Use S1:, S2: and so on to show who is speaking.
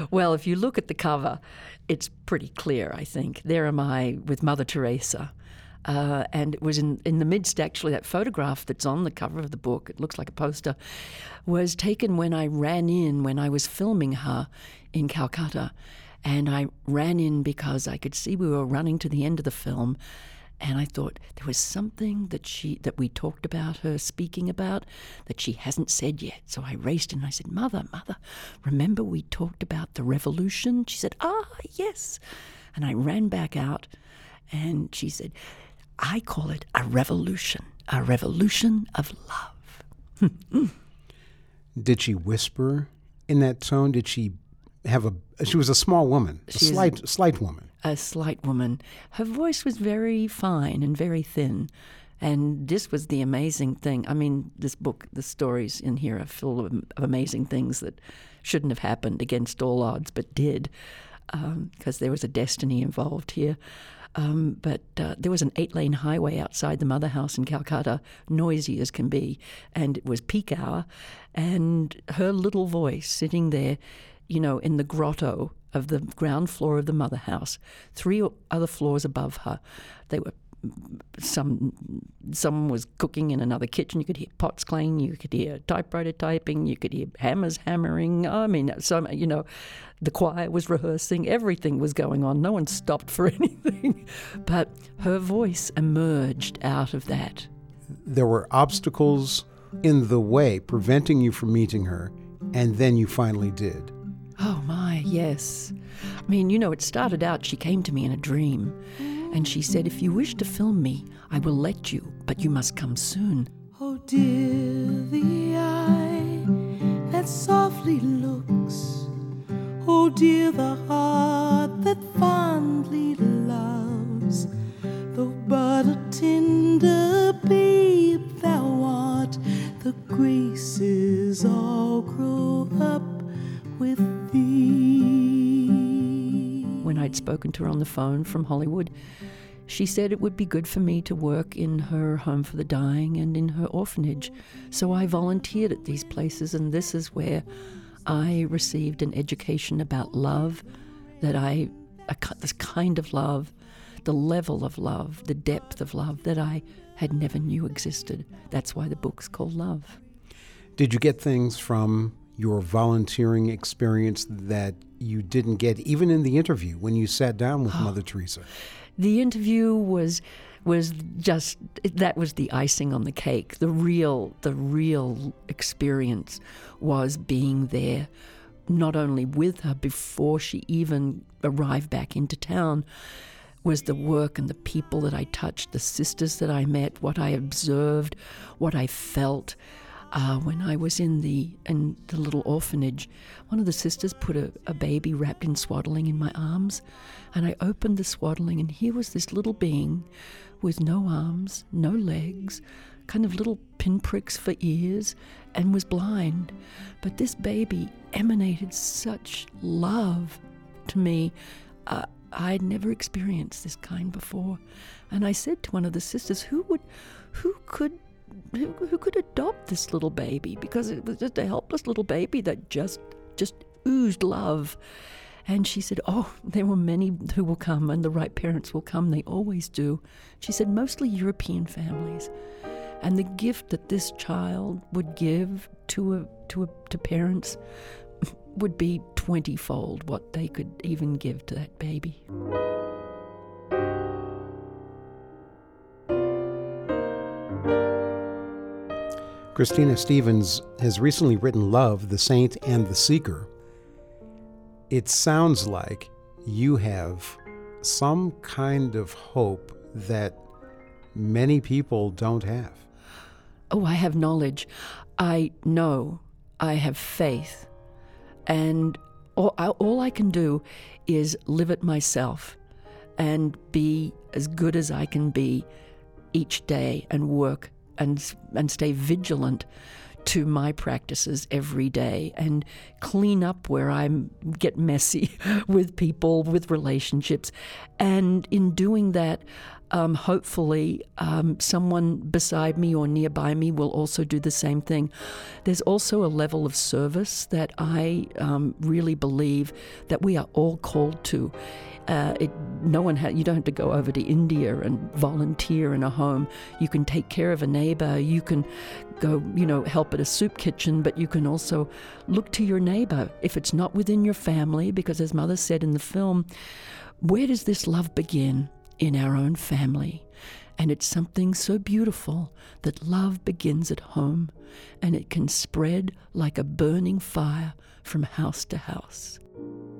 S1: Well, if you look at the cover, it's pretty clear, I think. There am I with Mother Teresa. And it was in the midst, actually, that photograph that's on the cover of the book, it looks like a poster, was taken when I ran in, when I was filming her in Calcutta. And I ran in because I could see we were running to the end of the film. And I thought there was something that we talked about her speaking about that she hasn't said yet. So I raced in and I said, Mother, remember we talked about the revolution? She said, yes. And I ran back out and she said, I call it a revolution of love.
S2: Did she whisper in that tone? Did she she was a small woman, a slight woman.
S1: A slight woman. Her voice was very fine and very thin. And this was the amazing thing. I mean, this book, the stories in here are full of amazing things that shouldn't have happened against all odds, but did, because there was a destiny involved here. But there was an 8-lane highway outside the mother house in Calcutta, noisy as can be, and it was peak hour. And her little voice sitting there, in the grotto of the ground floor of the mother house, 3 other floors above her. They were someone was cooking in another kitchen. You could hear pots clanging. You could hear typewriter typing. You could hear hammers hammering. I mean, the choir was rehearsing. Everything was going on. No one stopped for anything. But her voice emerged out of that.
S2: There were obstacles in the way preventing you from meeting her, and then you finally did.
S1: Oh, my, yes. I mean, it started out, she came to me in a dream, and she said, if you wish to film me, I will let you, but you must come soon.
S3: Oh, dear, the eye that softly looks. Oh, dear, the heart that fondly loves. Though but a tender babe thou art, the graces all grow up with thee.
S1: When I'd spoken to her on the phone from Hollywood, she said it would be good for me to work in her home for the dying and in her orphanage. So I volunteered at these places, and this is where I received an education about love, this kind of love, the level of love, the depth of love that I had never knew existed. That's why the book's called Love.
S2: Did you get things from your volunteering experience that you didn't get even in the interview when you sat down with Mother Teresa?
S1: The interview was just, that was the icing on the cake. The real experience was being there, not only with her before she even arrived back into town, was the work and the people that I touched, the sisters that I met, what I observed, what I felt. When I was in the little orphanage, one of the sisters put a baby wrapped in swaddling in my arms, and I opened the swaddling, and here was this little being with no arms, no legs, kind of little pinpricks for ears, and was blind. But this baby emanated such love to me. I'd never experienced this kind before. And I said to one of the sisters, who could adopt this little baby, because it was just a helpless little baby that just oozed love. And she said, there were many who will come, and the right parents will come. They always do. She said, mostly European families. And the gift that this child would give to parents would be 20-fold what they could even give to that baby.
S2: Christina Stevens has recently written Love, the Saint and the Seeker. It sounds like you have some kind of hope that many people don't have.
S1: Oh, I have knowledge. I know. I have faith. And all I can do is live it myself and be as good as I can be each day and work and stay vigilant to my practices every day and clean up where I get messy with people, with relationships. And in doing that, hopefully someone beside me or nearby me will also do the same thing. There's also a level of service that I really believe that we are all called to. You don't have to go over to India and volunteer in a home. You can take care of a neighbor. You can go, help at a soup kitchen, but you can also look to your neighbor if it's not within your family, because as Mother said in the film, where does this love begin? In our own family. And it's something so beautiful that love begins at home, and it can spread like a burning fire from house to house.